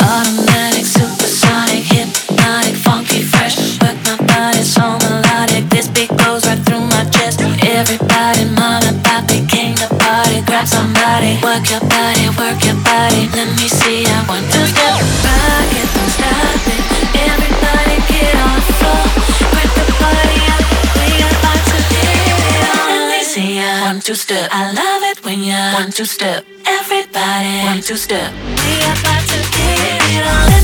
Automatic, supersonic, hypnotic, funky, fresh. Work my body so melodic. This beat goes right through my chest. Everybody, mama, papi, came to party. Grab somebody, work your body, work your body. Let me see, I want to step. Rock it, don't stop it. Everybody get on the floor. Grab the party up. We about to get it on. Let me see, I want to step. I love it when you want to step. Everybody want to step. We about to get it on.